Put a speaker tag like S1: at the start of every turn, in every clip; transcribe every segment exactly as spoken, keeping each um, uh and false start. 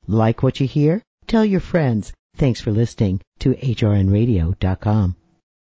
S1: Like what you hear? Tell your friends. Thanks for listening to H R N radio dot com.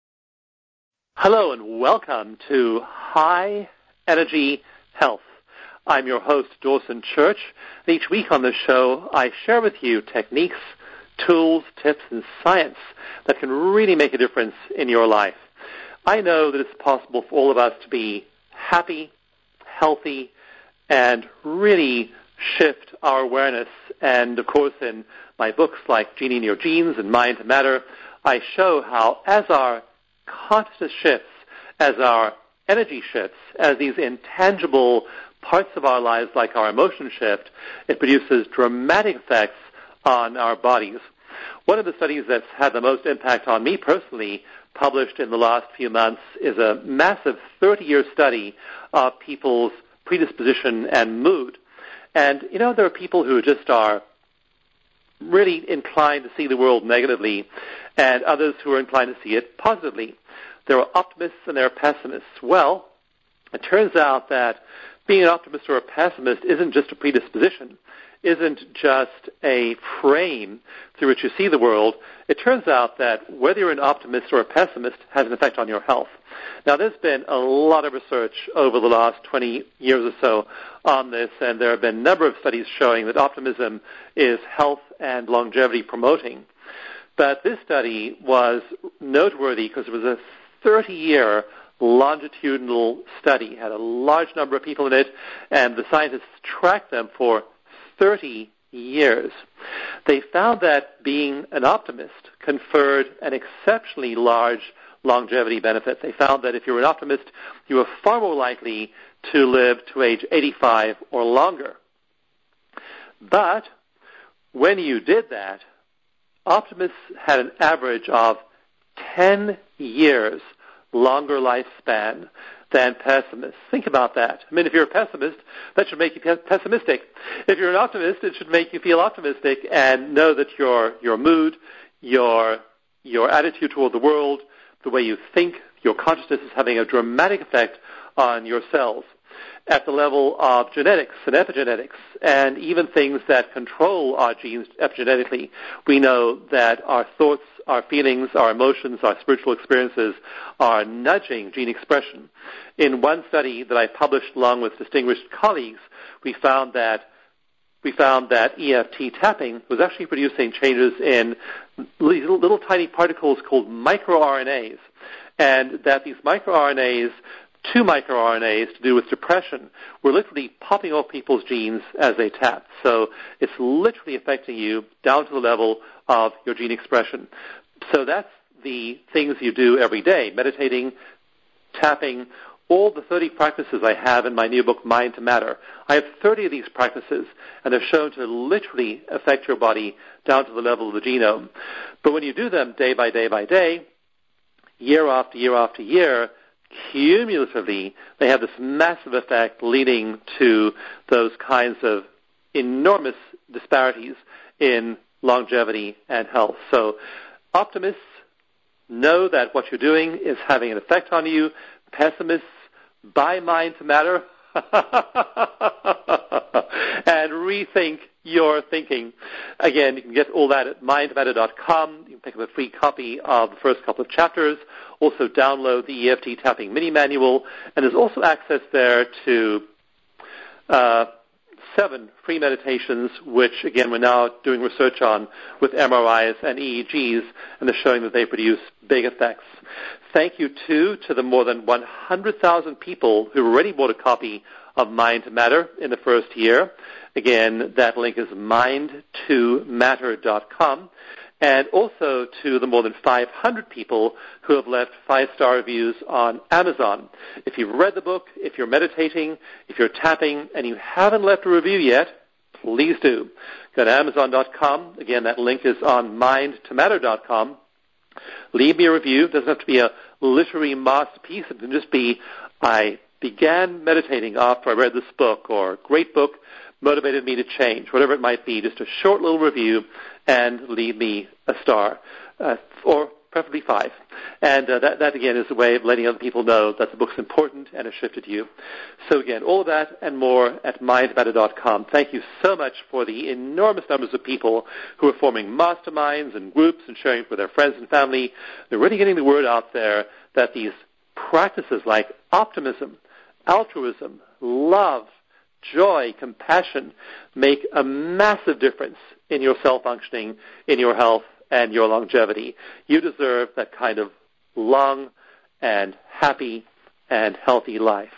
S2: Hello and welcome to High Energy Health. I'm your host, Dawson Church. Each week on this show, I share with you techniques, tools, tips, and science that can really make a difference in your life. I know that it's possible for all of us to be happy, healthy, and really shift our awareness. And, of course, in my books like Genie in Your Genes and Mind to Matter, I show how as our consciousness shifts, as our energy shifts, as these intangible parts of our lives like our emotion shift, it produces dramatic effects on our bodies. One of the studies that's had the most impact on me personally, published in the last few months, is a massive thirty-year study of people's predisposition and mood. And, you know, there are people who just are really inclined to see the world negatively and others who are inclined to see it positively. There are optimists and there are pessimists. Well, it turns out that being an optimist or a pessimist isn't just a predisposition, isn't just a frame through which you see the world. It turns out that whether you're an optimist or a pessimist has an effect on your health. Now, there's been a lot of research over the last twenty years or so on this, and there have been a number of studies showing that optimism is health and longevity promoting. But this study was noteworthy because it was a thirty-year longitudinal study, had a large number of people in it, and the scientists tracked them for thirty years. They found that being an optimist conferred an exceptionally large longevity benefit. They found that if you were an optimist, you were far more likely to live to age eighty-five or longer. But when you did that, optimists had an average of ten years longer lifespan than pessimists. Think about that. I mean, if you're a pessimist, that should make you pessimistic. If you're an optimist, it should make you feel optimistic and know that your your mood, your your attitude toward the world, the way you think, your consciousness is having a dramatic effect on your cells at the level of genetics and epigenetics and even things that control our genes epigenetically. We know that our thoughts, our feelings, our emotions, our spiritual experiences are nudging gene expression. In one study that I published along with distinguished colleagues, we found that we found that E F T tapping was actually producing changes in little, little tiny particles called microRNAs, and that these microRNAs, two microRNAs to do with depression, were literally popping off people's genes as they tapped. So it's literally affecting you down to the level of your gene expression. So that's the things you do every day, meditating, tapping, all the thirty practices I have in my new book, Mind to Matter. I have thirty of these practices, and they're shown to literally affect your body down to the level of the genome. But when you do them day by day by day, year after year after year, cumulatively, they have this massive effect leading to those kinds of enormous disparities in longevity and health. So optimists know that what you're doing is having an effect on you. Pessimists, buy Mind to Matter and rethink your thinking. Again, you can get all that at mind to matter dot com. You can pick up a free copy of the first couple of chapters. Also download the E F T tapping mini manual. And there's also access there to uh, seven free meditations, which, again, we're now doing research on with M R Is and E E Gs, and they're showing that they produce big effects. Thank you, too, to the more than one hundred thousand people who already bought a copy of Mind to Matter in the first year. Again, that link is mind to matter dot com. And also to the more than five hundred people who have left five-star reviews on Amazon. If you've read the book, if you're meditating, if you're tapping, and you haven't left a review yet, please do. Go to amazon dot com. Again, that link is on mind to matter dot com. Leave me a review. It doesn't have to be a literary masterpiece. It can just be, I began meditating after I read this book, or great book, motivated me to change, whatever it might be. Just a short little review and leave me a star. Uh, or preferably five. And uh, that, that, again, is a way of letting other people know that the book's important and has shifted you. So, again, all of that and more at mind matter dot com. Thank you so much for the enormous numbers of people who are forming masterminds and groups and sharing it with their friends and family. They're really getting the word out there that these practices like optimism, altruism, love, joy, compassion make a massive difference in your cell-functioning, in your health, and your longevity. You deserve that kind of long and happy and healthy life.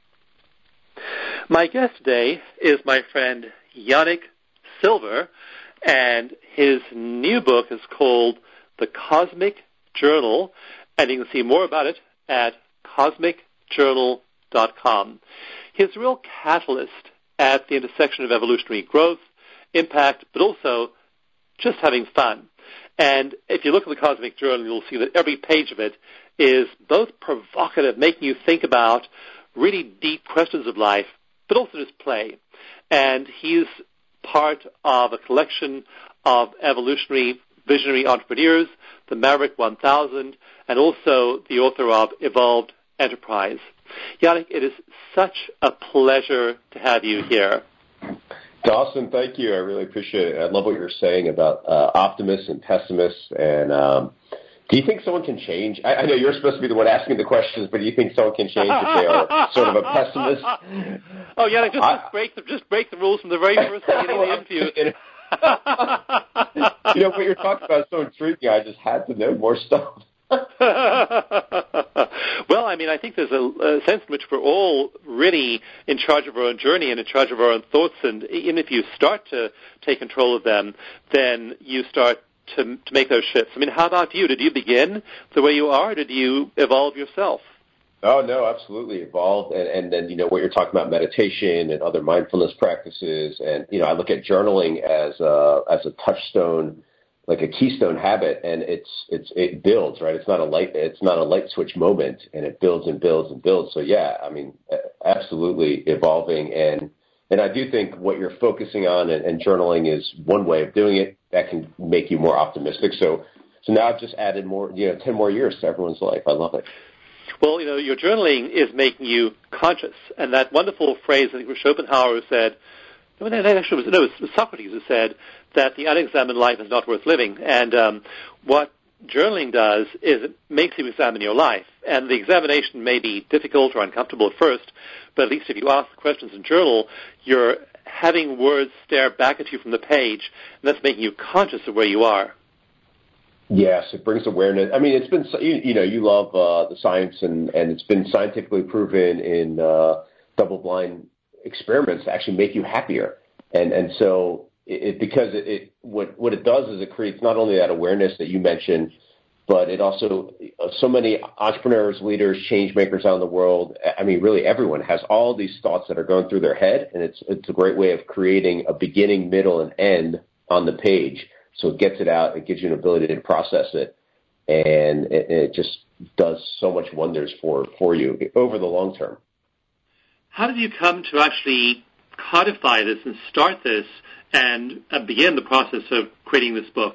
S2: My guest today is my friend Yanik Silver, and his new book is called The Cosmic Journal, and you can see more about it at cosmic journal dot com. He's a real catalyst at the intersection of evolutionary growth, impact, but also just having fun. And if you look at the Cosmic Journal, you'll see that every page of it is both provocative, making you think about really deep questions of life, but also just play. And he's part of a collection of evolutionary visionary entrepreneurs, the Maverick one thousand, and also the author of Evolved Enterprise. Yanik, it is such a pleasure to have you here.
S3: Dawson, thank you. I really appreciate it. I love what you're saying about uh, optimists and pessimists. And um, do you think someone can change? I, I know you're supposed to be the one asking the questions, but do you think someone can change if they are sort of a pessimist?
S2: Oh, yeah, just, I, just break the just break the rules from the very first beginning of the interview.
S3: You know, what you're talking about is so intriguing. I just had to know more stuff.
S2: Well, I mean, I think there's a, a sense in which we're all really in charge of our own journey and in charge of our own thoughts, and even if you start to take control of them, then you start to, to make those shifts. I mean, how about you? Did you begin the way you are, or did you evolve yourself?
S3: Oh, no, absolutely evolved. And, and then, you know, what you're talking about, meditation and other mindfulness practices. And, you know, I look at journaling as a, as a touchstone, like a keystone habit, and it's it's it builds, right? It's not a light it's not a light switch moment, and it builds and builds and builds. So yeah, I mean, absolutely evolving, and and I do think what you're focusing on and, and journaling is one way of doing it that can make you more optimistic. So so now I've just added more, you know, ten more years to everyone's life. I love it.
S2: Well, you know, your journaling is making you conscious, and that wonderful phrase, I think it was Schopenhauer who said, no, that actually was, no, it was Socrates who said that the unexamined life is not worth living. And um, what journaling does is it makes you examine your life. And the examination may be difficult or uncomfortable at first, but at least if you ask the questions in journal, you're having words stare back at you from the page, and that's making you conscious of where you are.
S3: Yes, it brings awareness. I mean, it's been, you, you know, you love uh, the science, and, and it's been scientifically proven in uh, double-blind experiments to actually make you happier. And and so it, because it, it what what it does is it creates not only that awareness that you mentioned, but it also, so many entrepreneurs, leaders, change makers out in the world, I mean, really everyone has all these thoughts that are going through their head, and it's it's a great way of creating a beginning, middle, and end on the page. So it gets it out, it gives you an ability to process it, and it, it just does so much wonders for, for you over the long term.
S2: How did you come to actually codify this and start this and uh, begin the process of creating this book?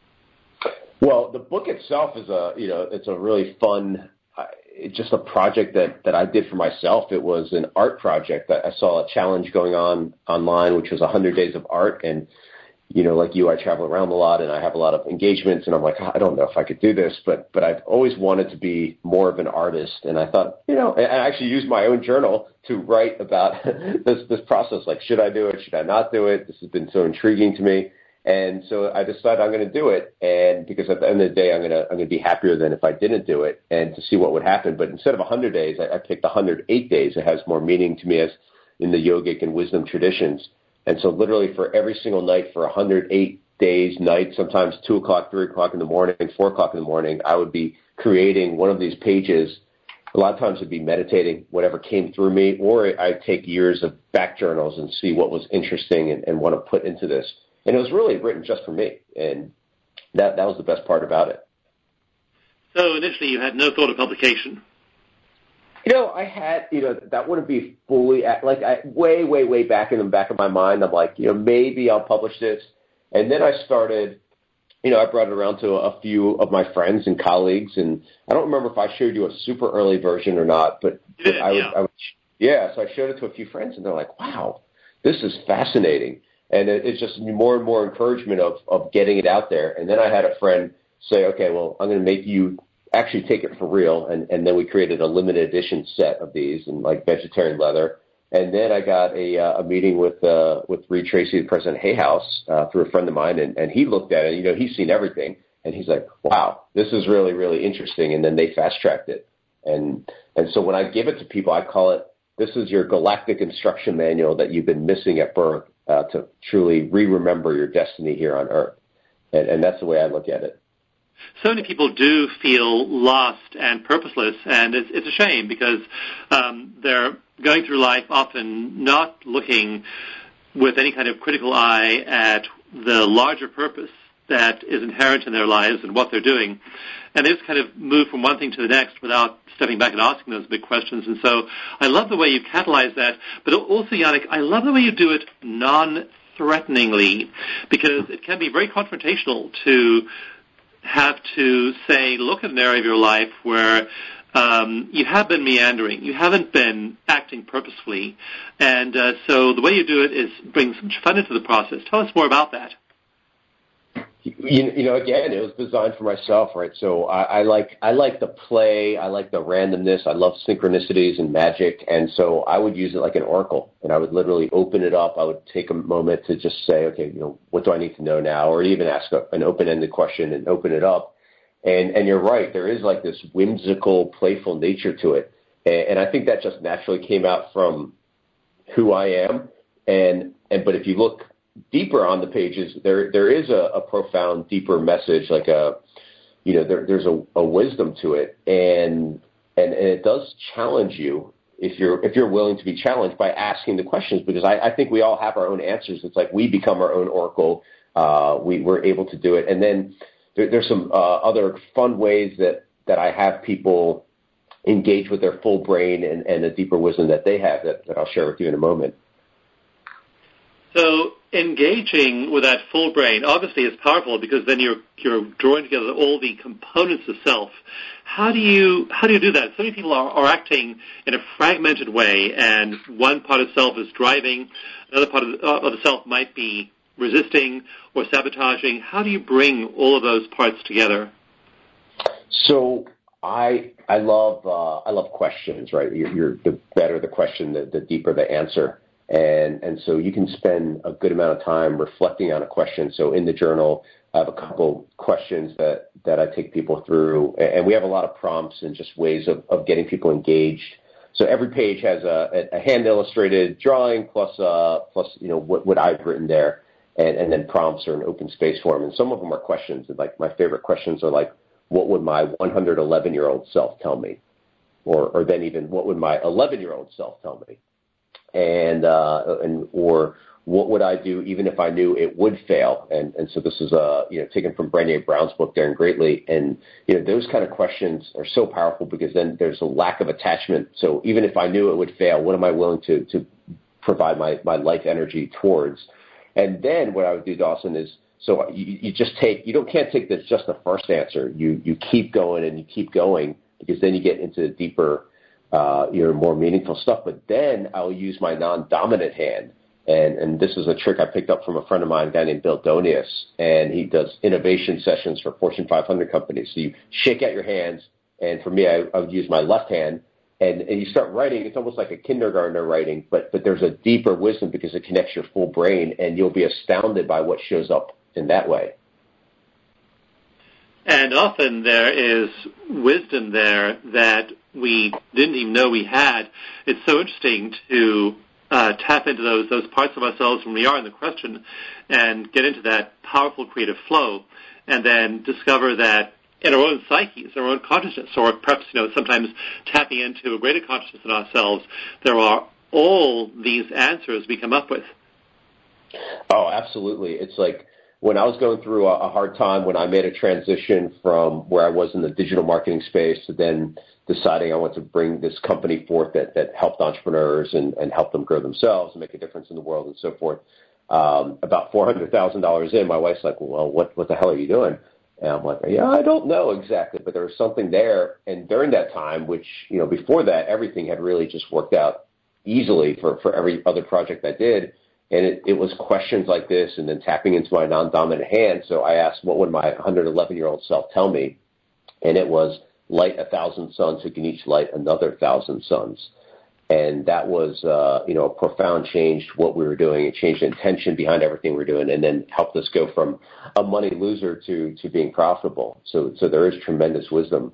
S3: Well, the book itself is a, you know, it's a really fun, uh, it's just a project that, that I did for myself. It was an art project that I saw a challenge going on online, which was one hundred days of art. And, you know, like you, I travel around a lot and I have a lot of engagements, and I'm like, I don't know if I could do this, but, but I've always wanted to be more of an artist. And I thought, you know, and I actually used my own journal to write about this, this process. Like, should I do it? Should I not do it? This has been so intriguing to me. And so I decided I'm going to do it. And because at the end of the day, I'm going to, I'm going to be happier than if I didn't do it, and to see what would happen. But instead of one hundred days, I, I picked one hundred eight days. It has more meaning to me as in the yogic and wisdom traditions. And so literally for every single night for one hundred eight days, nights, sometimes two o'clock, three o'clock in the morning, four o'clock in the morning, I would be creating one of these pages. A lot of times it'd be meditating, whatever came through me, or I'd take years of back journals and see what was interesting and, and want to put into this. And it was really written just for me. And that, that was the best part about it.
S2: So initially you had no thought of publication.
S3: You know, I had, you know, that wouldn't be fully, like, I, way, way, way back in the back of my mind, I'm like, you know, maybe I'll publish this. And then I started you know, I brought it around to a few of my friends and colleagues, and I don't remember if I showed you a super early version or not, but, but
S2: did,
S3: I, would,
S2: yeah.
S3: I would, yeah, so I showed it to a few friends, and they're like, wow, this is fascinating. And it, it's just more and more encouragement of, of getting it out there. And then I had a friend say, okay, well, I'm going to make you actually take it for real. And, and then we created a limited edition set of these in like vegetarian leather. And then I got a, uh, a meeting with uh, with Reed Tracy, the president of Hay House, uh, through a friend of mine, and, and he looked at it. You know, he's seen everything, and he's like, "Wow, this is really, really interesting." And then they fast tracked it, and and so when I give it to people, I call it, "This is your galactic instruction manual that you've been missing at birth uh, to truly re-remember your destiny here on Earth," and, and that's the way I look at it.
S2: So many people do feel lost and purposeless, and it's, it's a shame because um, they're going through life often not looking with any kind of critical eye at the larger purpose that is inherent in their lives and what they're doing. And they just kind of move from one thing to the next without stepping back and asking those big questions. And so I love the way you catalyze that, but also, Yannick, I love the way you do it non-threateningly, because it can be very confrontational to have to say, look at an area of your life where um, you have been meandering, you haven't been acting purposefully, and uh, so the way you do it is bring some fun into the process. Tell us more about that.
S3: You, you know, again, it was designed for myself, right? So I, I like I like the play, I like the randomness, I love synchronicities and magic, and so I would use it like an oracle, and I would literally open it up. I would take a moment to just say, okay, you know, what do I need to know now, or even ask a, an open-ended question and open it up. And and you're right, there is like this whimsical, playful nature to it, and, and I think that just naturally came out from who I am. And and but if you look deeper on the pages, there there is a, a profound, deeper message, like a, you know, there, there's a, a wisdom to it, and, and and it does challenge you if you're if you're willing to be challenged by asking the questions, because I, I think we all have our own answers. It's like we become our own oracle. Uh, we we're able to do it, and then there, there's some uh, other fun ways that that I have people engage with their full brain and, and the deeper wisdom that they have that, that I'll share with you in a moment.
S2: So engaging with that full brain obviously is powerful, because then you're you're drawing together all the components of self. How do you how do you do that? So many people are, are acting in a fragmented way, and one part of self is driving, another part of the, uh, of the self might be resisting or sabotaging. How do you bring all of those parts together?
S3: So I I love uh, I love questions, right? You're, you're the better the question, the, the deeper the answer. And and so you can spend a good amount of time reflecting on a question. So in the journal, I have a couple questions that, that I take people through, and we have a lot of prompts and just ways of, of getting people engaged. So every page has a, a hand illustrated drawing plus uh plus you know what, what I've written there, and, and then prompts or an open space form. And some of them are questions. Like my favorite questions are like, what would my one hundred eleven year old self tell me, or or then even what would my eleven year old self tell me? And, uh, and, or what would I do even if I knew it would fail? And, and so this is, uh, you know, taken from Brené Brown's book, Daring Greatly. And, you know, those kind of questions are so powerful, because then there's a lack of attachment. So even if I knew it would fail, what am I willing to, to provide my, my life energy towards? And then what I would do, Dawson, is, so you, you just take, you don't, can't take this, just the first answer. You, you keep going and you keep going, because then you get into deeper, Uh, your more meaningful stuff. But then I'll use my non-dominant hand. And, and this is a trick I picked up from a friend of mine, a guy named Bill Donius, and he does innovation sessions for Fortune five hundred companies. So you shake out your hands, and for me, I, I would use my left hand, and, and you start writing. It's almost like a kindergartner writing, but, but there's a deeper wisdom because it connects your full brain, and you'll be astounded by what shows up in that way.
S2: And often there is wisdom there that we didn't even know we had. It's so interesting to uh, tap into those those parts of ourselves when we are in the question and get into that powerful creative flow, and then discover that in our own psyches, our own consciousness, or perhaps, you know, sometimes tapping into a greater consciousness in ourselves, there are all these answers we come up with.
S3: Oh, absolutely. It's like, when I was going through a, a hard time, when I made a transition from where I was in the digital marketing space to then deciding I want to bring this company forth that, that helped entrepreneurs and, and help them grow themselves and make a difference in the world and so forth, Um, about four hundred thousand dollars in, my wife's like, well, what, what the hell are you doing? And I'm like, yeah, I don't know exactly, but there was something there. And during that time, which, you know, before that, everything had really just worked out easily for, for every other project I did. And it, it was questions like this and then tapping into my non-dominant hand. So I asked, what would my one hundred eleven-year-old self tell me? And it was, light a thousand suns who can each light another thousand suns. And that was, uh, you know, a profound change to what we were doing. It changed the intention behind everything we we're doing and then helped us go from a money loser to, to being profitable. So, so there is tremendous wisdom.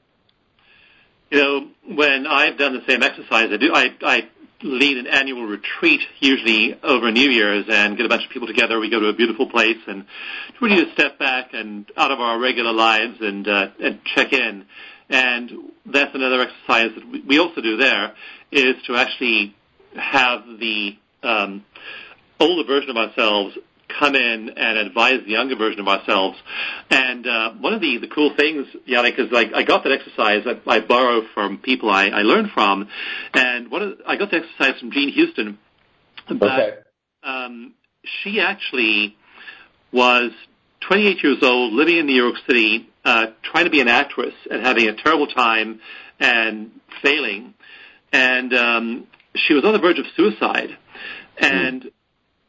S2: You know, when I've done the same exercise, I do, I, I lead an annual retreat, usually over New Year's, and get a bunch of people together. We go to a beautiful place and really just step back and out of our regular lives and, uh, and check in. And that's another exercise that we also do there, is to actually have the um, older version of ourselves come in and advise the younger version of ourselves. And uh, one of the, the cool things, Yannick, is like I got that exercise that I borrow from people I, I learned from, and one of the, I got the exercise from Jean Houston. But
S3: okay.
S2: um, she actually was twenty-eight years old, living in New York City, uh, trying to be an actress and having a terrible time and failing. And um, she was on the verge of suicide. And mm.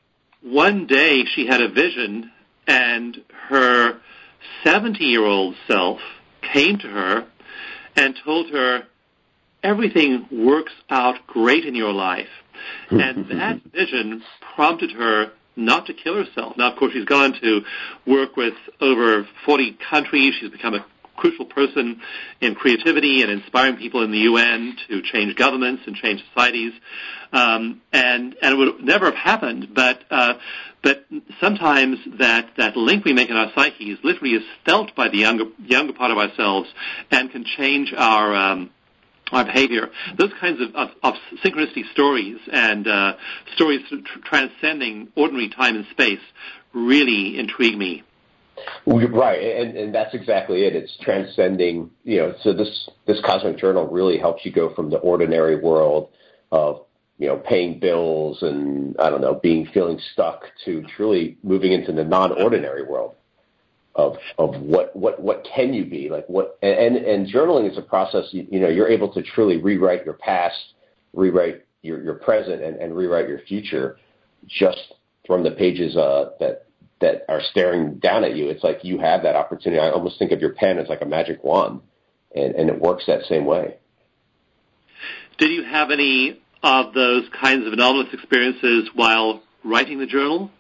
S2: one day she had a vision, and her seventy-year-old self came to her and told her, everything works out great in your life. And that vision prompted her not to kill herself. Now, of course, she's gone to work with over forty countries. She's become a crucial person in creativity and inspiring people in the U N to change governments and change societies. Um, and, and it would never have happened, but, uh, but sometimes that, that link we make in our psyches literally is felt by the younger, younger part of ourselves and can change our, um, our behavior. Those kinds of, of, of synchronicity stories and uh, stories tr- transcending ordinary time and space really intrigue me.
S3: Right, and, and that's exactly it. It's transcending, you know, so this, this cosmic journal really helps you go from the ordinary world of, you know, paying bills and, I don't know, being, feeling stuck to truly moving into the non-ordinary world of, of what, what, what can you be, like what, and, and journaling is a process, you, you know, you're able to truly rewrite your past, rewrite your, your present and, and rewrite your future just from the pages, uh, that, that are staring down at you. It's like you have that opportunity. I almost think of your pen as like a magic wand, and, and it works that same way.
S2: Did you have any of those kinds of anomalous experiences while writing the journal?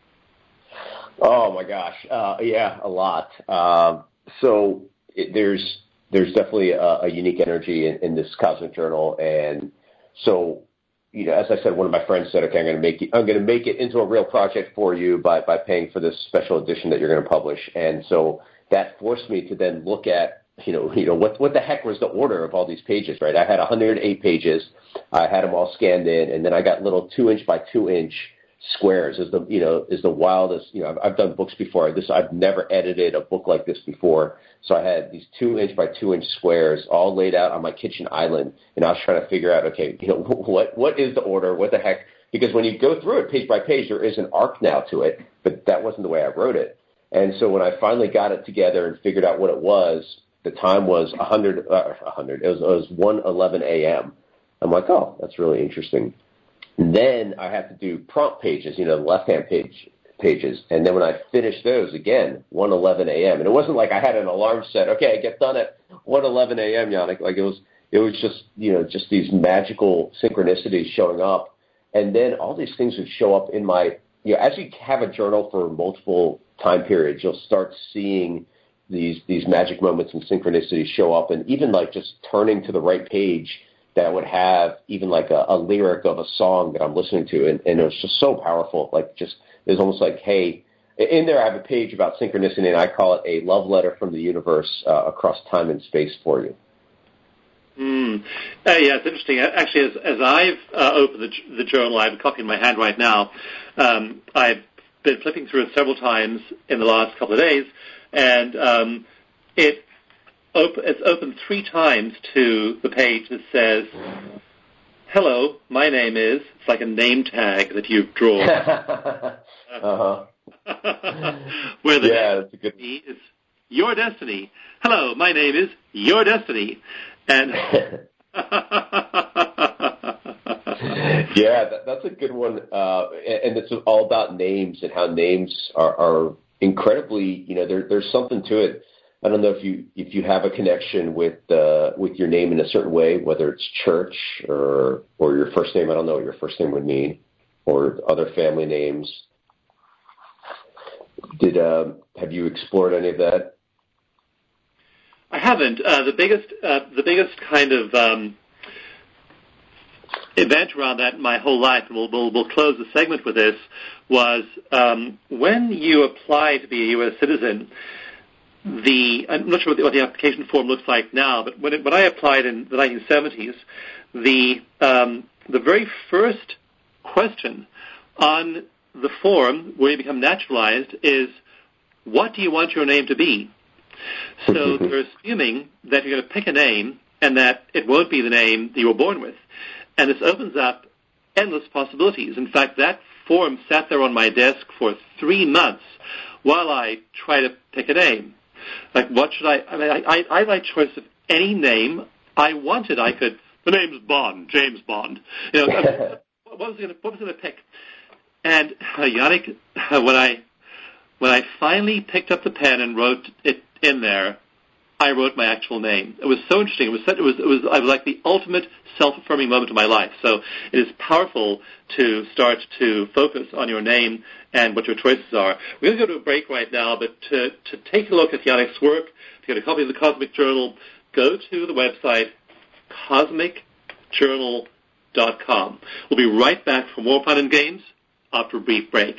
S3: Oh my gosh, uh, yeah, a lot. Uh, so it, there's there's definitely a, a unique energy in, in this cosmic journal, and so you know, as I said, one of my friends said, "Okay, I'm going to make it, I'm going to make it into a real project for you by by paying for this special edition that you're going to publish." And so that forced me to then look at, you know, you know what what the heck was the order of all these pages, right? I had one hundred eight pages, I had them all scanned in, and then I got little two inch by two inch squares. Is the you know is the wildest. You know, I've, I've done books before. This I've never edited a book like this before. So I had these two inch by two inch squares all laid out on my kitchen island, and I was trying to figure out, okay, you know, what what is the order? What the heck? Because when you go through it page by page, there is an arc now to it, but that wasn't the way I wrote it. And so when I finally got it together and figured out what it was, the time was one hundred, uh, one hundred. It was, it was one eleven a.m. I'm like, oh, that's really interesting. And then I had to do prompt pages, you know, the left-hand page pages. And then when I finished those, again, one eleven a.m. And it wasn't like I had an alarm set. Okay, I get done at one eleven a.m., Yannick. Like it was, it was just, you know, just these magical synchronicities showing up. And then all these things would show up in my, you know, as you have a journal for multiple time periods, you'll start seeing these these magic moments and synchronicities show up. And even like just turning to the right page that would have even like a, a lyric of a song that I'm listening to. And, and it was just so powerful. Like just, it was almost like, hey, in there I have a page about synchronicity, and I call it a love letter from the universe uh, across time and space for you.
S2: Mm. Uh, yeah, it's interesting. Actually, as, as I've uh, opened the, the journal, I have a copy in my hand right now. Um, I've been flipping through it several times in the last couple of days, and um, it op- it's opened three times to the page that says, hello, my name is, it's like a name tag that you've drawn.
S3: uh-huh.
S2: Where the
S3: yeah, that's a good
S2: is your destiny. Hello, my name is your destiny. And
S3: yeah, that, that's a good one. Uh, and, and it's all about names and how names are, are incredibly, you know, there, there's something to it. I don't know if you if you have a connection with uh, with your name in a certain way, whether it's church or or your first name. I don't know what your first name would mean, or other family names. Did uh, have you explored any of that?
S2: I haven't. Uh, the biggest uh, the biggest kind of um, event around that in my whole life, and we'll, we'll, we'll close the segment with this, was um, when you apply to be a U S citizen. The I'm not sure what the, what the application form looks like now, but when, it, when I applied in the nineteen seventies, the um, the very first question on the form where you become naturalized is, what do you want your name to be? So they're assuming that you're going to pick a name and that it won't be the name that you were born with. And this opens up endless possibilities. In fact, that form sat there on my desk for three months while I tried to pick a name. Like, what should I, I mean, I, I, I had my choice of any name I wanted. I could, the name's Bond, James Bond. You know, I mean, what was I going to, what was I going to pick? And, uh, Yannick, when I, when I finally picked up the pen and wrote it in there, I wrote my actual name. It was so interesting. It was such, it was, it was, I was like the ultimate self-affirming moment of my life. So it is powerful to start to focus on your name and what your choices are. We're going to go to a break right now, but to, to take a look at Yannick's work, to get a copy of the Cosmic Journal, go to the website cosmic journal dot com. We'll be right back for more fun and games after a brief break.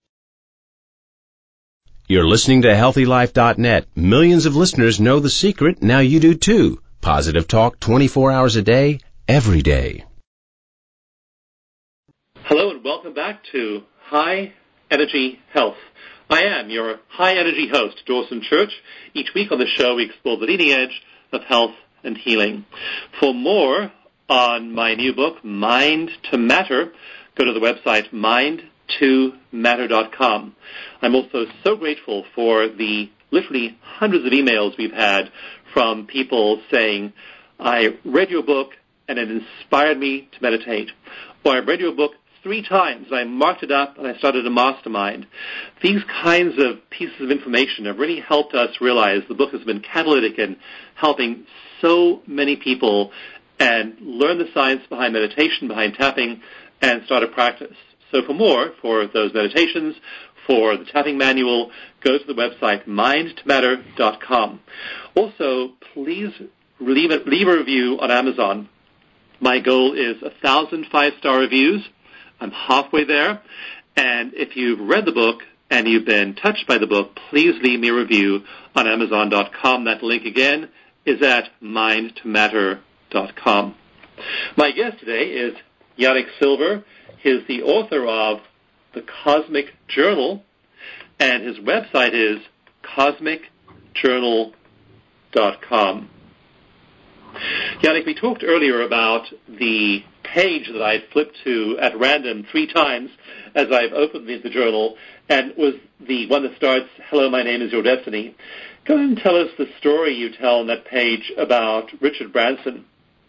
S4: You're listening to healthy life dot net. Millions of listeners know the secret. Now you do too. Positive talk twenty-four hours a day, every day.
S2: Hello and welcome back to High Energy Health. I am your High Energy host, Dawson Church. Each week on the show we explore the leading edge of health and healing. For more on my new book, Mind to Matter, go to the website mind to matter dot com. I'm also so grateful for the literally hundreds of emails we've had from people saying, I read your book and it inspired me to meditate. Or I read your book three times and I marked it up and I started a mastermind. These kinds of pieces of information have really helped us realize the book has been catalytic in helping so many people and learn the science behind meditation, behind tapping, and start a practice. So for more, for those meditations, for the tapping manual, go to the website mind to matter dot com. Also, please leave a, leave a review on Amazon. My goal is a thousand five-star reviews. I'm halfway there. And if you've read the book and you've been touched by the book, please leave me a review on amazon dot com. That link again is at mind to matter dot com. My guest today is Yannick Silver. He's the author of The Cosmic Journal, and his website is cosmic journal dot com. Yannick, we talked earlier about the page that I flipped to at random three times as I've opened the journal, and was the one that starts, hello, my name is your destiny. Go ahead and tell us the story you tell on that page about Richard Branson.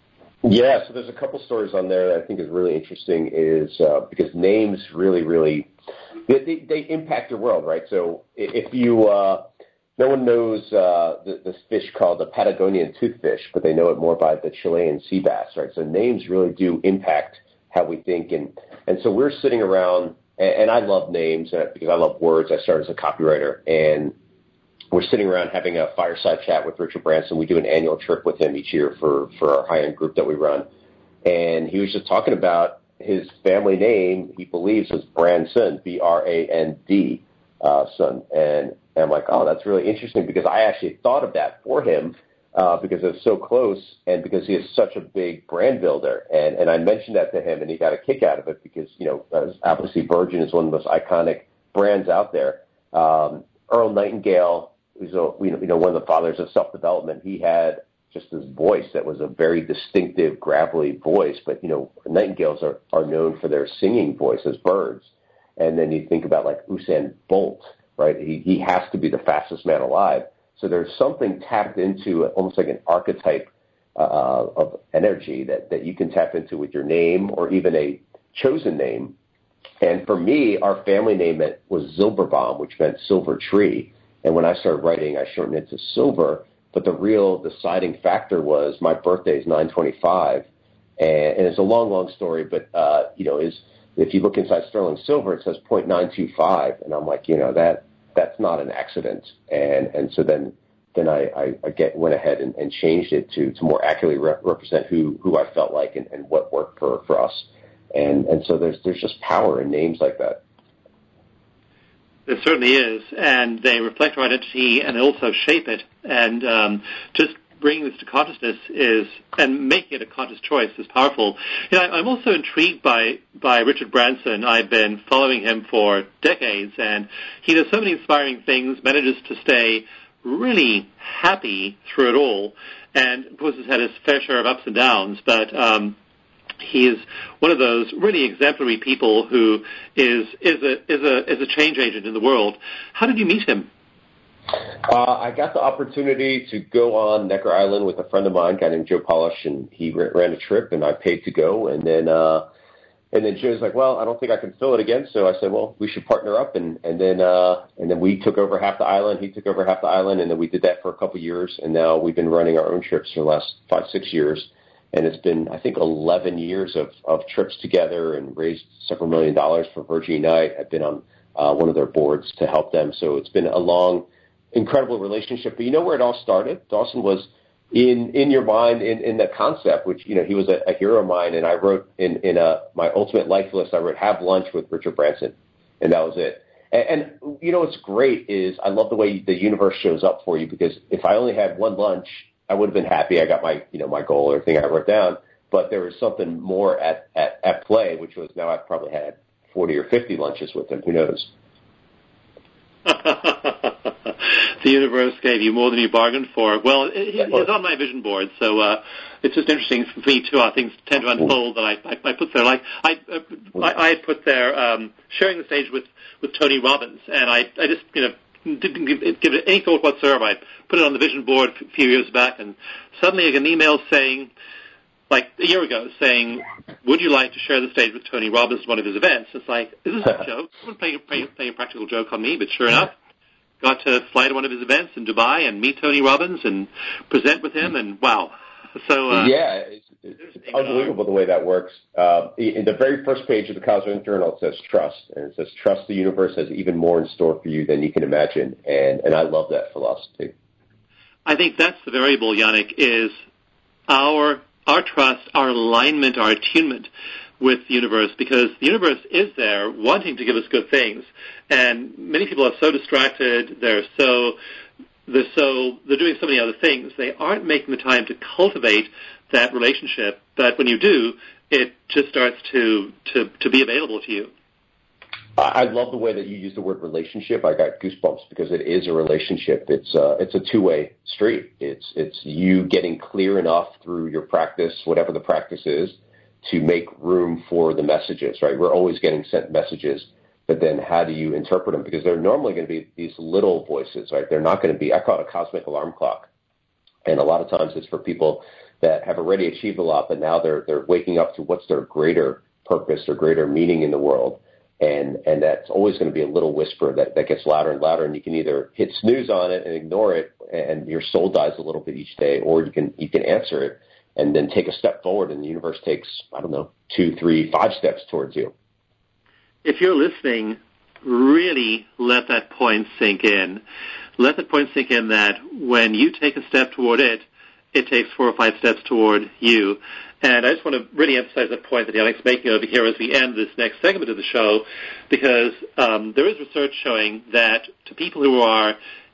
S3: Yeah, so there's a couple stories on there that I think is really interesting is uh, because names really, really, they, they impact your world, right? So if you, uh, no one knows uh, this fish called the Patagonian toothfish, but they know it more by the Chilean sea bass, right? So names really do impact how we think. And, and so we're sitting around, and, and I love names because I love words. I started as a copywriter, and we're sitting around having a fireside chat with Richard Branson. We do an annual trip with him each year for, for our high-end group that we run. And he was just talking about his family name, he believes, was Branson, B R A N D, uh, son. And, and I'm like, oh, that's really interesting because I actually thought of that for him uh, because it's so close and because he is such a big brand builder. And, and I mentioned that to him, and he got a kick out of it because, you know, obviously Virgin is one of the most iconic brands out there. Um, Earl Nightingale, who's a, you know, one of the fathers of self-development, he had just this voice that was a very distinctive, gravelly voice. But, you know, nightingales are, are known for their singing voice as birds. And then you think about like Usain Bolt, right? He, he has to be the fastest man alive. So there's something tapped into, almost like an archetype uh, of energy that, that you can tap into with your name or even a chosen name. And for me, our family name was Zilberbaum, which meant silver tree. And when I started writing, I shortened it to Silver. But the real deciding factor was my birthday is nine twenty-five. And, and it's a long, long story, but, uh, you know, is if you look inside sterling silver, it says zero point nine two five. And I'm like, you know, that that's not an accident. And and so then then I, I, I get went ahead and, and changed it to, to more accurately re- represent who, who I felt like and, and what worked for, for us. And and so there's there's just power in names like that.
S2: There certainly is, and they reflect our identity and also shape it. And um, just bringing this to consciousness is, and making it a conscious choice is powerful. You know, I'm also intrigued by by Richard Branson. I've been following him for decades, and he does so many inspiring things. Manages to stay really happy through it all, and of course has had his fair share of ups and downs, but. Um, He is one of those really exemplary people who is is a is a is a change agent in the world. How did you meet him?
S3: Uh, I got the opportunity to go on Necker Island with a friend of mine, a guy named Joe Polish, and he ran a trip, and I paid to go. And then uh, and then Joe's like, "Well, I don't think I can fill it again." So I said, "Well, we should partner up." And and then uh, and then we took over half the island. He took over half the island, and then we did that for a couple of years. And now we've been running our own trips for the last five six years. And it's been, I think, eleven years of, of trips together and raised several million dollars for Virgin Unite. I've been on uh, one of their boards to help them. So it's been a long, incredible relationship. But you know where it all started? Dawson was in in your mind, in, in the concept, which, you know, he was a, a hero of mine. And I wrote in, in a, my ultimate life list, I wrote, have lunch with Richard Branson. And that was it. And, and, you know, what's great is I love the way the universe shows up for you, because if I only had one lunch, I would have been happy. I got my, you know, my goal or everything I wrote down, but there was something more at, at, at play, which was now I've probably had forty or fifty lunches with him. Who knows?
S2: The universe gave you more than you bargained for. Well, he, he's on my vision board, so uh, it's just interesting for me too how things tend to unfold that I, I, I put there. Like I, uh, I, I put there um, sharing the stage with, with Tony Robbins, and I, I just, you know, didn't give, give it any thought whatsoever. I put it on the vision board a few years back, and suddenly I get an email saying, like a year ago, saying, would you like to share the stage with Tony Robbins at one of his events? It's like, is this a joke? Someone playing, playing, playing a practical joke on me, but sure enough, got to fly to one of his events in Dubai and meet Tony Robbins and present with him, and wow. So uh,
S3: yeah, it's, it's unbelievable the way that works. Uh, in the very first page of the Cosmic Journal, it says trust, and it says trust the universe has even more in store for you than you can imagine, and and I love that philosophy.
S2: I think that's the variable, Yannick, is our our trust, our alignment, our attunement with the universe, because the universe is there wanting to give us good things, and many people are so distracted, they're so they're so they're doing so many other things, they aren't making the time to cultivate that relationship. But when you do, it just starts to to, to be available to you.
S3: I love the way that you use the word relationship. I got goosebumps because it is a relationship. It's uh, it's a two-way street. It's it's you getting clear enough through your practice, whatever the practice is, to make room for the messages, right? We're always getting sent messages, but then how do you interpret them? Because they're normally going to be these little voices, right? They're not going to be, I call it a cosmic alarm clock. And a lot of times it's for people that have already achieved a lot, but now they're they're waking up to what's their greater purpose or greater meaning in the world. And and that's always going to be a little whisper that, that gets louder and louder, and you can either hit snooze on it and ignore it, and your soul dies a little bit each day, or you can you can answer it and then take a step forward, and the universe takes, I don't know, two, three, five steps towards you.
S2: If you're listening, really let that point sink in. Let that point sink in that when you take a step toward it, it takes four or five steps toward you. And I just want to really emphasize that point that Yannick's making over here as we end this next segment of the show, because um, there is research showing that to people who are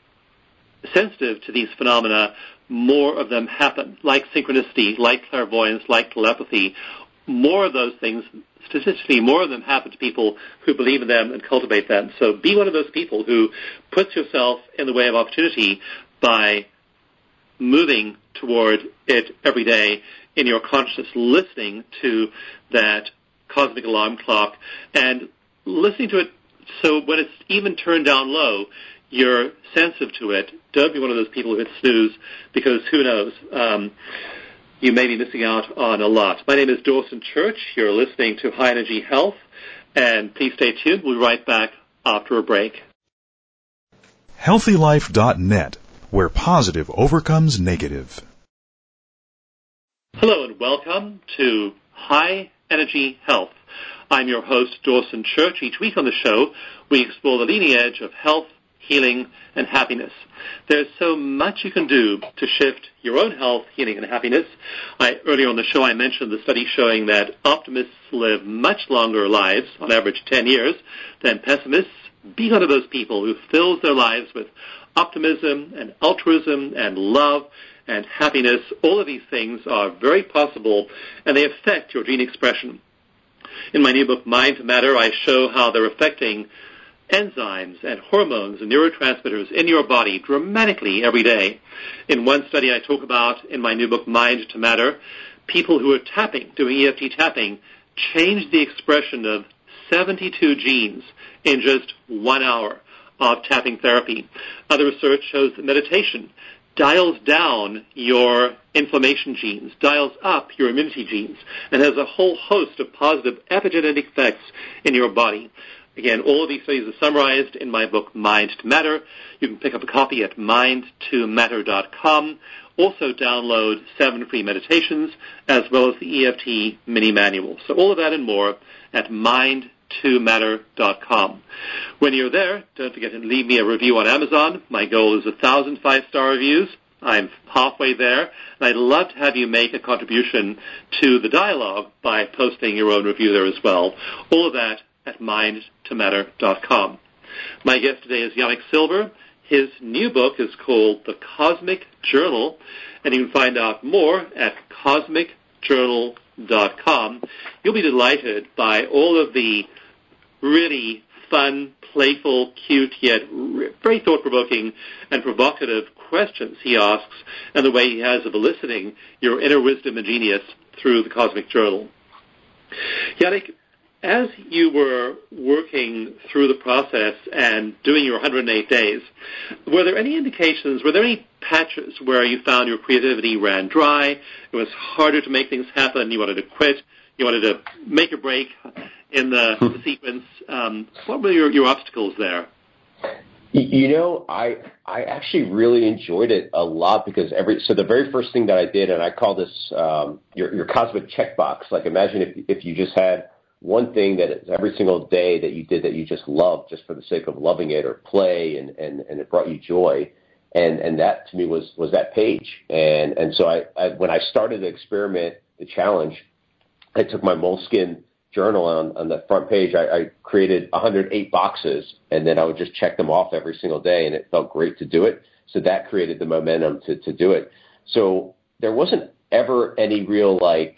S2: sensitive to these phenomena, more of them happen, like synchronicity, like clairvoyance, like telepathy. More of those things, statistically, more of them happen to people who believe in them and cultivate them. So be one of those people who puts yourself in the way of opportunity by moving toward it every day in your consciousness, listening to that cosmic alarm clock and listening to it so when it's even turned down low, you're sensitive to it. Don't be one of those people who hit snooze, because who knows, um, you may be missing out on a lot. My name is Dawson Church. You're listening to High Energy Health, and please stay tuned. We'll be right back after a break.
S5: healthy life dot net, where positive overcomes negative.
S2: Hello and welcome to High Energy Health. I'm your host, Dawson Church. Each week on the show, we explore the leading edge of health, healing, and happiness. There's so much you can do to shift your own health, healing, and happiness. I, earlier on the show, I mentioned the study showing that optimists live much longer lives, on average ten years, than pessimists. Be one of those people who fills their lives with optimism and altruism and love and happiness. All of these things are very possible, and they affect your gene expression. In my new book, Mind to Matter, I show how they're affecting enzymes and hormones and neurotransmitters in your body dramatically every day. In one study I talk about in my new book, Mind to Matter, people who are tapping, doing E F T tapping, changed the expression of seventy-two genes in just one hour of tapping therapy. Other research shows that meditation dials down your inflammation genes, dials up your immunity genes, and has a whole host of positive epigenetic effects in your body. Again, all of these studies are summarized in my book, Mind to Matter. You can pick up a copy at mind to matter dot com. Also download seven free meditations, as well as the E F T mini manual. So all of that and more at mind to matter dot com. When you're there, don't forget to leave me a review on Amazon. My goal is a thousand five-star reviews. I'm halfway there, and I'd love to have you make a contribution to the dialogue by posting your own review there as well. All of that at mind to matter dot com. My guest today is Yanik Silver. His new book is called The Cosmic Journal, and you can find out more at cosmic journal dot com. You'll be delighted by all of the really fun, playful, cute, yet very thought-provoking and provocative questions he asks, and the way he has of eliciting your inner wisdom and genius through the Cosmic Journal. Yanik, as you were working through the process and doing your one hundred eight days, were there any indications, were there any patches where you found your creativity ran dry, it was harder to make things happen, you wanted to quit, you wanted to make a break in the, the sequence? Um, what were your, your obstacles there?
S3: You know, I I actually really enjoyed it a lot, because every so the very first thing that I did, and I call this um, your your cosmic checkbox. Like, imagine if if you just had one thing that is every single day that you did that you just loved, just for the sake of loving it, or play, and, and, and it brought you joy. And, and that to me was, was that page. And, and so I, I, when I started the experiment, the challenge, I took my Moleskine journal on, on the front page. I, I created one hundred eight boxes, and then I would just check them off every single day, and it felt great to do it. So that created the momentum to, to do it. So there wasn't ever any real, like,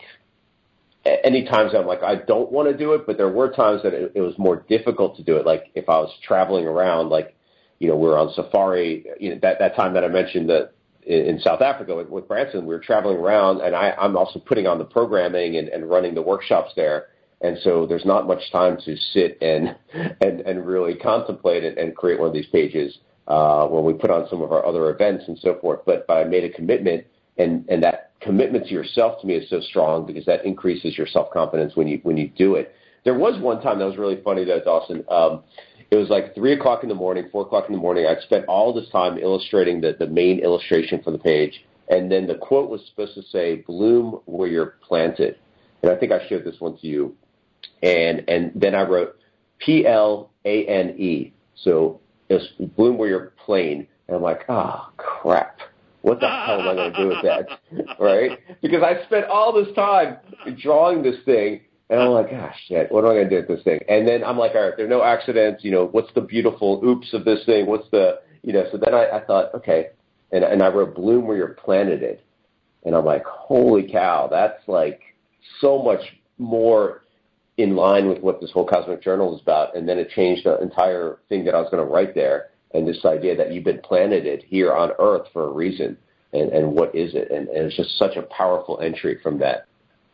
S3: any times I'm like, I don't want to do it, but there were times that it, it was more difficult to do it. Like if I was traveling around, like, you know, we were on safari, you know, that, that time that I mentioned that in, in South Africa with, with Branson, we were traveling around, and I, I'm also putting on the programming and, and running the workshops there. And so there's not much time to sit and, and, and really contemplate it and create one of these pages, uh, when we put on some of our other events and so forth. But, but I made a commitment, and, and that commitment to yourself to me is so strong, because that increases your self-confidence when you when you do it. There was one time that was really funny though, Dawson. Um, it was like three o'clock in the morning, four o'clock in the morning. I'd spent all this time illustrating the, the main illustration for the page, and then the quote was supposed to say, "Bloom where you're planted." And I think I showed this one to you. And and then I wrote P L A N E. So it's bloom where you're plain. And I'm like, ah, oh, crap. What the hell am I going to do with that, right? Because I spent all this time drawing this thing, and I'm like, ah, shit, what am I going to do with this thing? And then I'm like, all right, there are no accidents. You know, what's the beautiful oops of this thing? What's the, you know, so then I, I thought, okay, and, and I wrote bloom where you're planted. And I'm like, holy cow, that's like so much more in line with what this whole Cosmic Journal is about. And then it changed the entire thing that I was going to write there. And this idea that you've been planted here on Earth for a reason. and, and what is it? And, and it's just such a powerful entry from that.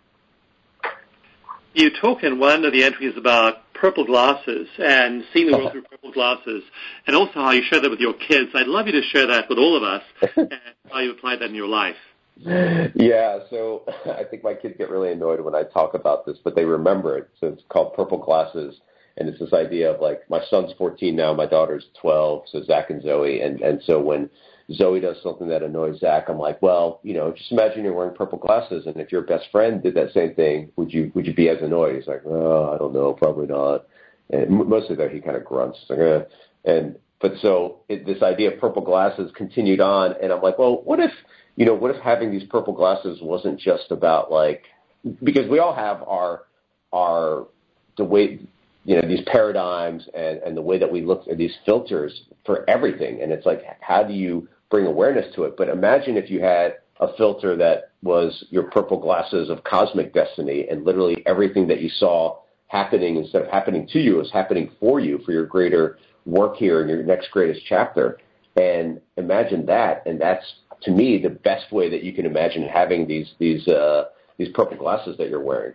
S2: You talk in one of the entries about purple glasses and seeing the world through purple glasses, and also how you share that with your kids. I'd love you to share that with all of us and how you apply that in your life.
S3: Yeah, so I think my kids get really annoyed when I talk about this, but they remember it. So it's called Purple Glasses, and it's this idea of, like, my son's fourteen now, my daughter's twelve, so Zach and Zoe, and, and so when Zoe does something that annoys Zach, I'm like, well, you know, just imagine you're wearing purple glasses, and if your best friend did that same thing, would you would you be as annoyed? He's like, oh, I don't know, probably not. And mostly, though, he kind of grunts. Like, eh. And but so it, this idea of purple glasses continued on, and I'm like, well, what if, you know, what if having these purple glasses wasn't just about, like, because we all have our our the way, you know, these paradigms and, and the way that we look at these filters for everything, and it's like, how do you bring awareness to it? But imagine if you had a filter that was your purple glasses of cosmic destiny, and literally everything that you saw happening, instead of happening to you, is happening for you, for your greater work here in your next greatest chapter. And imagine that, and that's, to me, the best way that you can imagine having these these uh, these purple glasses that you're wearing.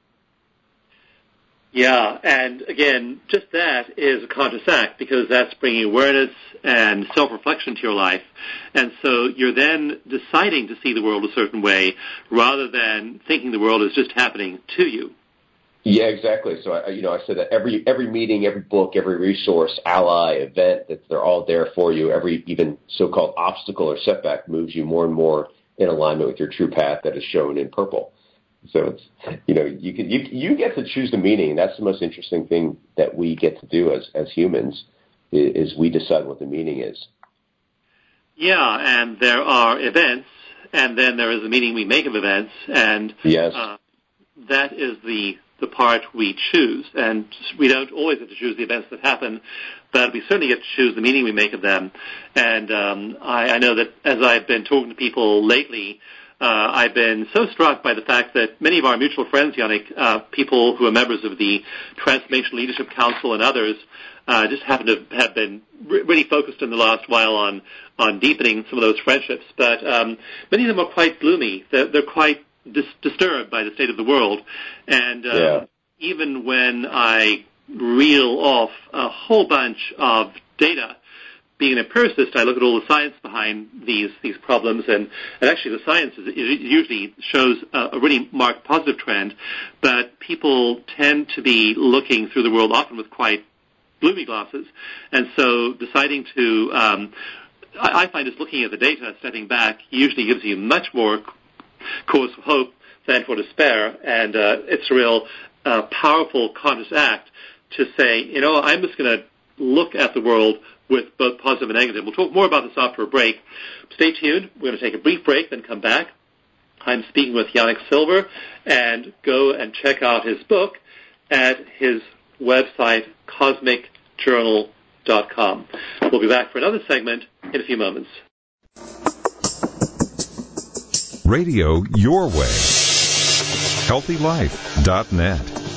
S2: Yeah, and again, just that is a conscious act, because that's bringing awareness and self-reflection to your life. And so you're then deciding to see the world a certain way rather than thinking the world is just happening to you.
S3: Yeah, exactly. So, I, you know, I said that every every meeting, every book, every resource, ally, event, that they're all there for you. Every even so-called obstacle or setback moves you more and more in alignment with your true path that is shown in purple. So it's, you know, you can you you get to choose the meaning. That's the most interesting thing that we get to do as as humans, is, is we decide what the meaning is.
S2: Yeah, and there are events, and then there is the meaning we make of events, and
S3: yes.
S2: uh, that is the the part we choose. And we don't always have to choose the events that happen, but we certainly get to choose the meaning we make of them. And um, I, I know that as I've been talking to people lately, Uh, I've been so struck by the fact that many of our mutual friends, Yannick, uh, people who are members of the Transformation Leadership Council and others, uh, just happen to have been re- really focused in the last while on, on deepening some of those friendships. But um, many of them are quite gloomy. They're, they're quite dis- disturbed by the state of the world. And um,
S3: yeah.
S2: even when I reel off a whole bunch of data, being an empiricist, I look at all the science behind these these problems, and, and actually the science is, it usually shows a, a really marked positive trend, but people tend to be looking through the world often with quite gloomy glasses, and so deciding to, um, I, I find just looking at the data, stepping back, usually gives you much more cause for hope than for despair, and uh, it's a real uh, powerful conscious act to say, you know, I'm just going to look at the world with both positive and negative. We'll talk more about this after a break. Stay tuned. We're going to take a brief break, then come back. I'm speaking with Yannick Silver, and go and check out his book at his website, cosmic journal dot com. We'll be back for another segment in a few moments.
S5: Radio your way. healthy life dot net.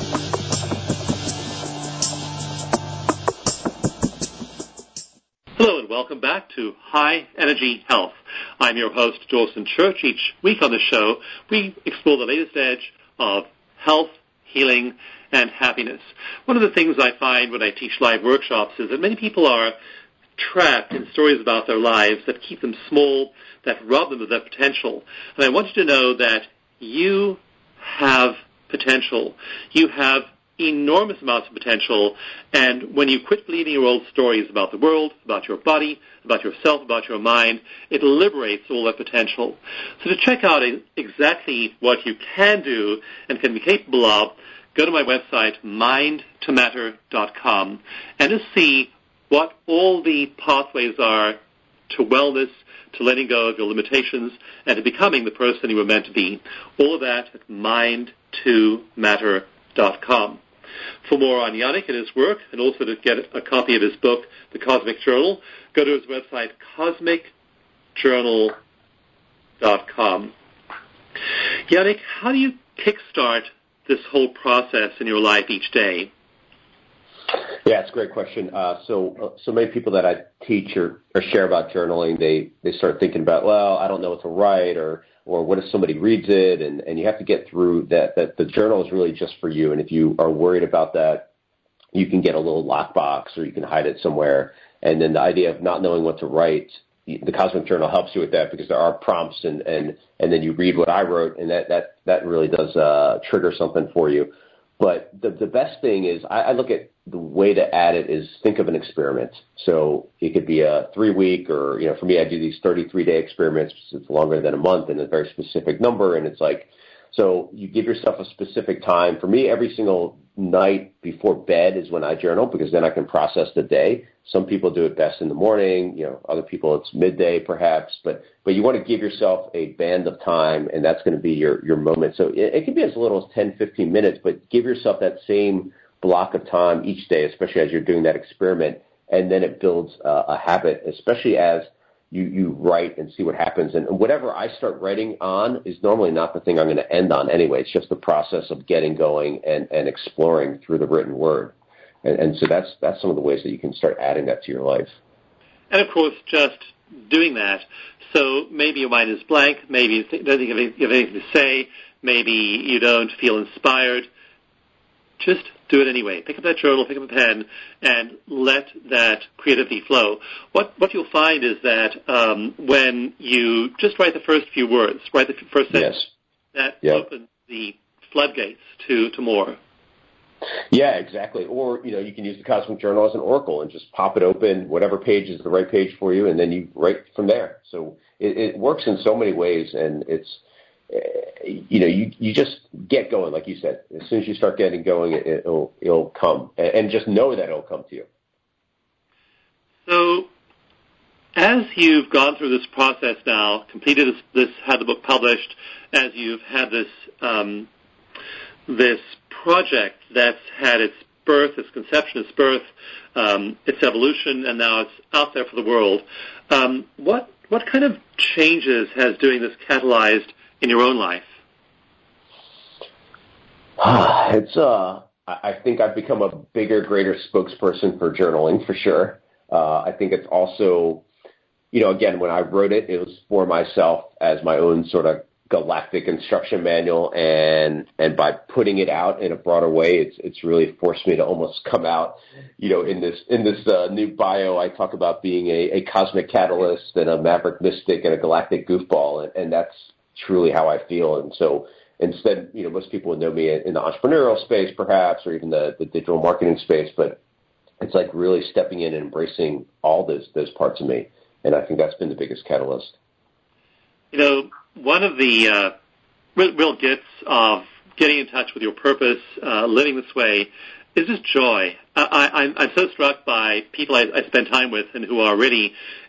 S2: Hello and welcome back to High Energy Health. I'm your host, Dawson Church. Each week on the show, we explore the latest edge of health, healing, and happiness. One of the things I find when I teach live workshops is that many people are trapped in stories about their lives that keep them small, that rob them of their potential. And I want you to know that you have potential. You have enormous amounts of potential, and when you quit believing your old stories about the world, about your body, about yourself, about your mind, it liberates all that potential. So to check out exactly what you can do and can be capable of, go to my website, mind to matter dot com, and just see what all the pathways are to wellness, to letting go of your limitations, and to becoming the person you were meant to be. All of that at mind to matter dot com. For more on Yannick and his work, and also to get a copy of his book, The Cosmic Journal, go to his website, cosmic journal dot com. Yannick, how do you kickstart this whole process in your life each day?
S3: Yeah, it's a great question. Uh, so, uh, so many people that I teach or, or share about journaling, they, they start thinking about, well, I don't know what to write, or, or what if somebody reads it? And, and you have to get through that, that the journal is really just for you. And if you are worried about that, you can get a little lockbox or you can hide it somewhere. And then the idea of not knowing what to write, the Cosmic Journal helps you with that, because there are prompts, and, and, and then you read what I wrote, and that, that, that really does uh, trigger something for you. But the, the best thing is, I, I look at the way to add it is think of an experiment. So it could be a three-week, or, you know, for me, I do these thirty-three day experiments. It's longer than a month and a very specific number. And it's like, so you give yourself a specific time. For me, every single night before bed is when I journal, because then I can process the day. Some people do it best in the morning, you know, other people it's midday perhaps, but, but you want to give yourself a band of time, and that's going to be your, your moment. So it, it can be as little as ten, fifteen minutes, but give yourself that same block of time each day, especially as you're doing that experiment. And then it builds uh, a habit, especially as you, you write and see what happens. And whatever I start writing on is normally not the thing I'm going to end on anyway. It's just the process of getting going and, and exploring through the written word. And, and so that's that's some of the ways that you can start adding that to your life.
S2: And, of course, just doing that. So maybe your mind is blank. Maybe you don't think you have anything to say. Maybe you don't feel inspired. Just do it anyway. Pick up that journal, pick up a pen, and let that creativity flow. What what you'll find is that um, when you just write the first few words, write the first sentence,
S3: yes.
S2: that
S3: yep.
S2: opens the floodgates to, to more.
S3: Yeah, exactly. Or, you know, you can use the Cosmic Journal as an oracle and just pop it open, whatever page is the right page for you, and then you write from there. So it, it works in so many ways, and it's, you know, you, you just get going, like you said. As soon as you start getting going, it, it'll, it'll come. And just know that it'll come to you.
S2: So as you've gone through this process now, completed this, this had the book published, as you've had this um, this project that's had its birth, its conception, its birth, um, its evolution, and now it's out there for the world, um, what what kind of changes has doing this catalyzed in your own life?
S3: It's uh, I think I've become a bigger, greater spokesperson for journaling, for sure. Uh, I think it's also, you know, again, when I wrote it, it was for myself as my own sort of galactic instruction manual, and and by putting it out in a broader way, it's it's really forced me to almost come out, you know, in this in this uh, new bio. I talk about being a, a cosmic catalyst and a maverick mystic and a galactic goofball, and, and that's truly how I feel. And so instead, you know, most people would know me in the entrepreneurial space, perhaps, or even the, the digital marketing space, but it's like really stepping in and embracing all those those parts of me, and I think that's been the biggest catalyst.
S2: You know, one of the uh, real, real gifts of getting in touch with your purpose, uh, living this way, is this joy. I, I, I'm so struck by people I, I spend time with and who are really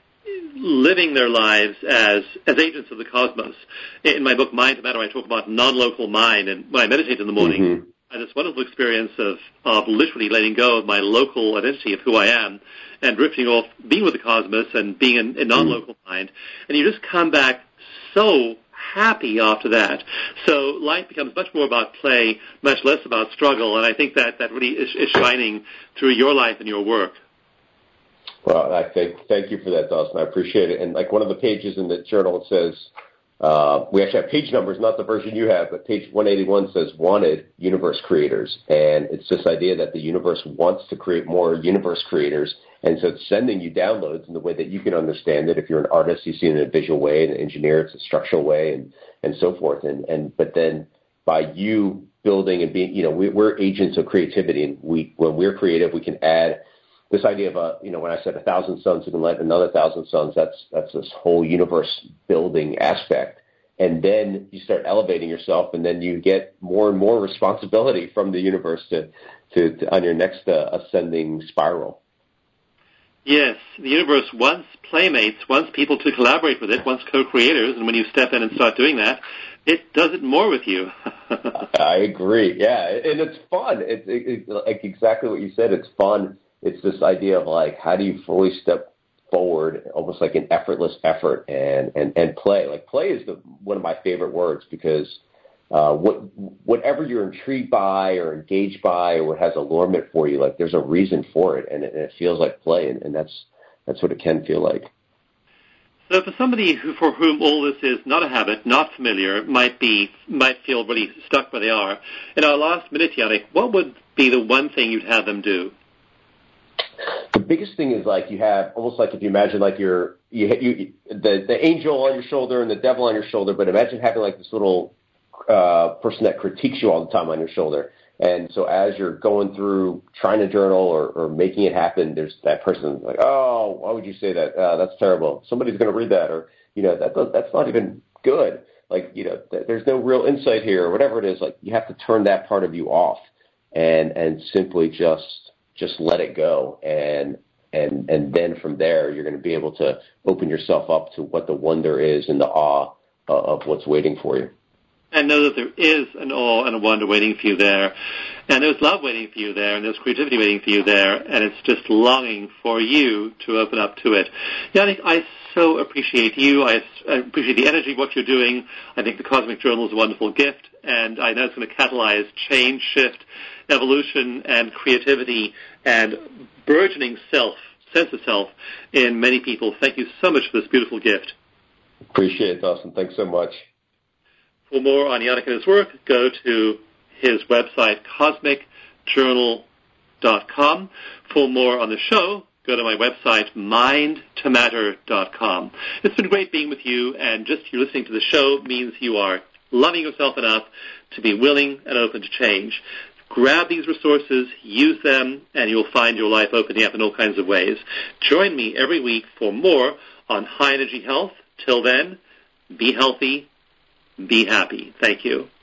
S2: living their lives as as agents of the cosmos. In my book, Mind to Matter, I talk about non-local mind, and when I meditate in the morning, mm-hmm. I have this wonderful experience of, of literally letting go of my local identity of who I am and drifting off, being with the cosmos and being in, in non-local mm-hmm. mind, and you just come back so happy after that. So life becomes much more about play, much less about struggle, and I think that, that really is, is shining through your life and your work.
S3: Well, I thank thank you for that, Dawson. I appreciate it. And like one of the pages in the journal, it says, uh, we actually have page numbers, not the version you have, but page one eighty-one says, wanted universe creators. And it's this idea that the universe wants to create more universe creators. And so it's sending you downloads in the way that you can understand it. If you're an artist, you see it in a visual way, and an engineer, it's a structural way, and, and so forth. And, and, but then by you building and being, you know, we, we're agents of creativity, and we, when we're creative, we can add this idea of a, you know, when I said a thousand suns, you can light another thousand suns. That's that's this whole universe building aspect, and then you start elevating yourself, and then you get more and more responsibility from the universe to, to, to on your next uh, ascending spiral.
S2: Yes, the universe wants playmates, wants people to collaborate with it, wants co-creators, and when you step in and start doing that, it does it more with you.
S3: I agree. Yeah, and it's fun. It's it, it, like exactly what you said. It's fun. It's this idea of like, how do you fully step forward, almost like an effortless effort, and, and, and play. Like play is the, one of my favorite words, because uh, what whatever you're intrigued by or engaged by or what has allurement for you, like there's a reason for it, and it, and it feels like play, and, and that's that's what it can feel like.
S2: So for somebody who, for whom all this is not a habit, not familiar, might be might feel really stuck where they are, in our last minute, Yannick, what would be the one thing you'd have them do?
S3: The biggest thing is like you have almost like if you imagine like you're you, you the the angel on your shoulder and the devil on your shoulder, but imagine having like this little uh, person that critiques you all the time on your shoulder. And so as you're going through trying to journal or, or making it happen, there's that person like, oh, why would you say that? Uh, that's terrible. Somebody's going to read that, or you know that that's not even good. Like you know, th- there's no real insight here, or whatever it is. Like you have to turn that part of you off, and and simply just just let it go, and and and then from there you're going to be able to open yourself up to what the wonder is and the awe uh, of what's waiting for you.
S2: And know that there is an awe and a wonder waiting for you there, and there's love waiting for you there, and there's creativity waiting for you there, and it's just longing for you to open up to it. Yannick, I so appreciate you. I, I appreciate the energy of what you're doing. I think the Cosmic Journal is a wonderful gift, and I know it's going to catalyze change, shift, evolution, and creativity, and burgeoning self, sense of self in many people. Thank you so much for this beautiful gift.
S3: Appreciate it, Dawson. Thanks so much.
S2: For more on Yannick and his work, go to his website, cosmic journal dot com. For more on the show, go to my website, mind to matter dot com. It's been great being with you, and just you listening to the show means you are loving yourself enough to be willing and open to change. Grab these resources, use them, and you'll find your life opening up in all kinds of ways. Join me every week for more on high energy health. Till then, be healthy, be happy. Thank you.